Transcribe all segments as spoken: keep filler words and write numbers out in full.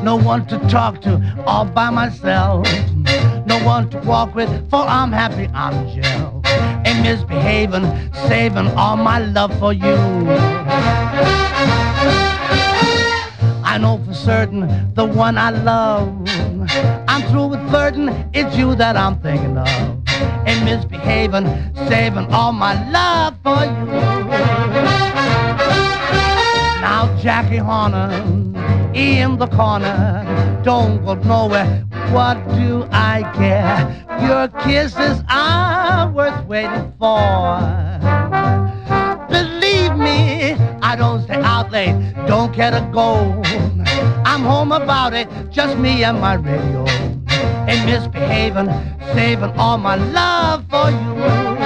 no one to talk to, all by myself. No one to walk with, for I'm happy, I'm Jill. Ain't misbehaving, saving all my love for you. I know for certain the one I love. I'm through with flirting, it's you that I'm thinking of. Ain't misbehaving, saving all my love for you. Now Jackie Horner, in the corner, don't go nowhere, what do I care? Your kisses are worth waiting for. Believe me, I don't stay out late, don't care to go. I'm home about it, just me and my radio. Ain't misbehaving, saving all my love for you.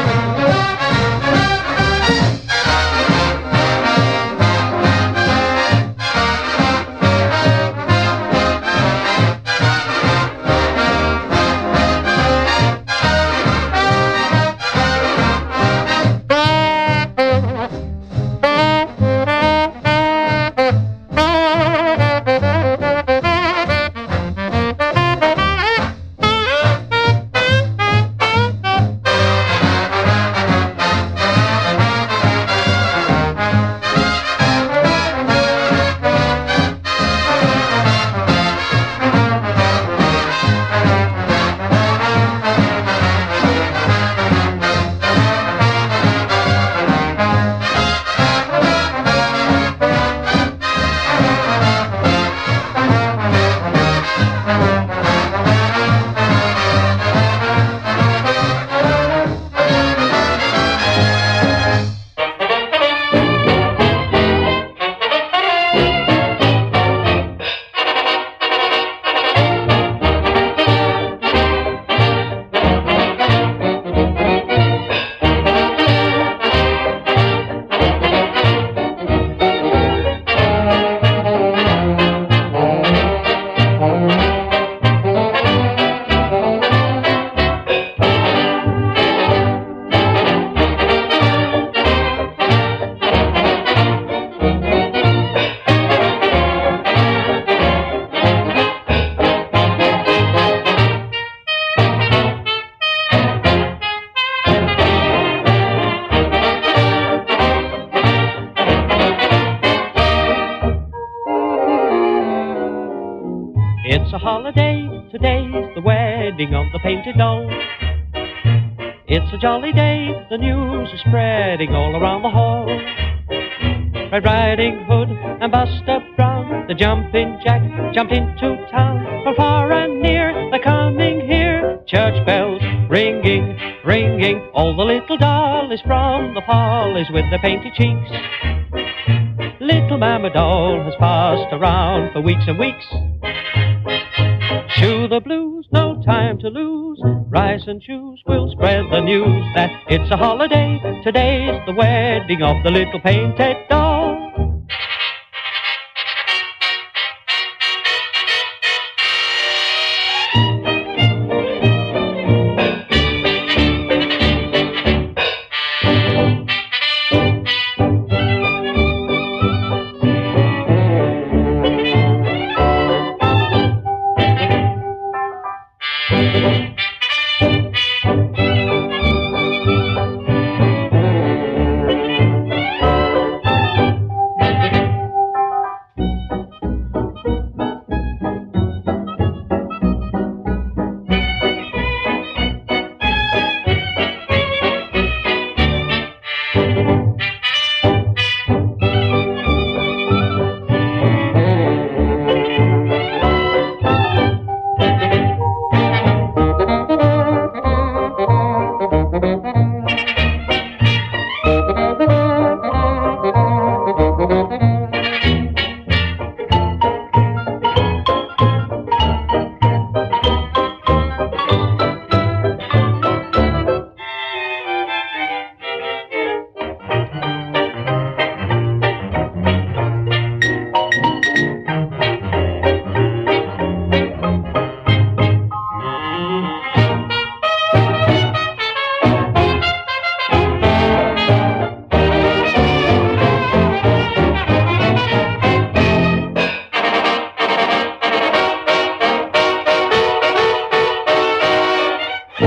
It's a holiday, today's the wedding of the painted doll. It's a jolly day, the news is spreading all around the hall. Red Riding Hood and Buster Brown, the jumping jack, jumped into town. From far and near, they're coming here. Church bells ringing, ringing, all the little dollies from the pollies with their painted cheeks. Little Mama Doll has passed around for weeks and weeks. Shoe the blues, no time to lose. Rise and choose, we'll spread the news that it's a holiday. Today's the wedding of the little painted doll.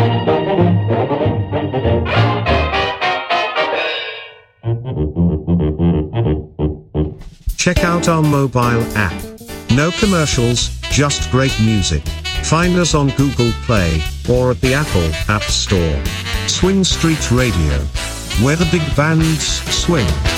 Check out our mobile app. No commercials, just great music. Find us on Google Play, or at the Apple App Store. Swing Street Radio, where the big bands swing.